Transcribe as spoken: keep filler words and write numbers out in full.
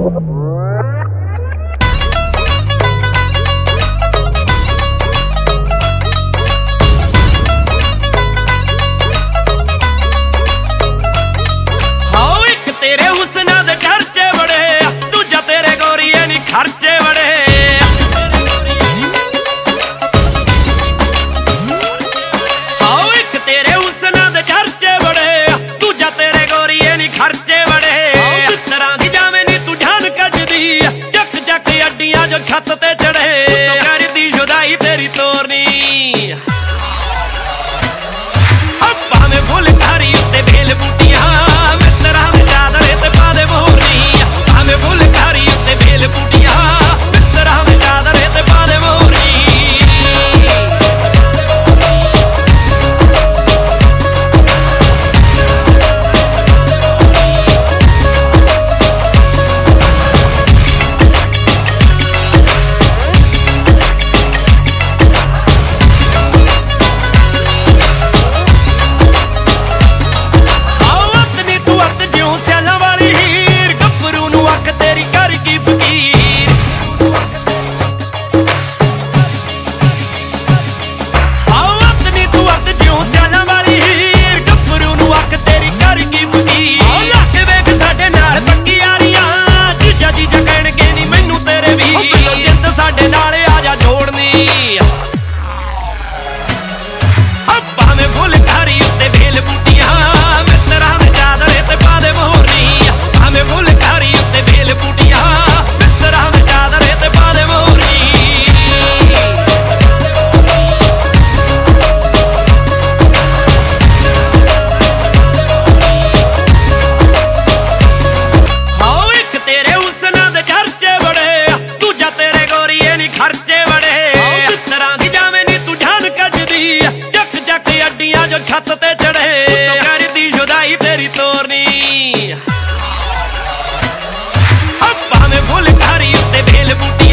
तेरे हुस्ना दे चर्चे बड़े, दूजा तेरे गोरिए नी खर्चे बड़े। हाँ एक तेरे हुस्ना दे चर्चे बड़े, दूजा तेरे गोरिए नी खर्चे बड़े। तरह दी जावे नी तू जान कजदी, चक चक अड्डियां जो छत ते चढ़े। तो कर दी जुदाई तेरी तोरनी, हब्बा में फुल कारी उत्ते बेल बूटियां। खर्चे बड़े तरह दी जावे नी तू जान कजदी, चक चक अड्डियां जो छत ते चढ़े। तो कर दी जुदाई तेरी तोरनी, हब्बा में फुल कारी उत्ते बेल बूटी।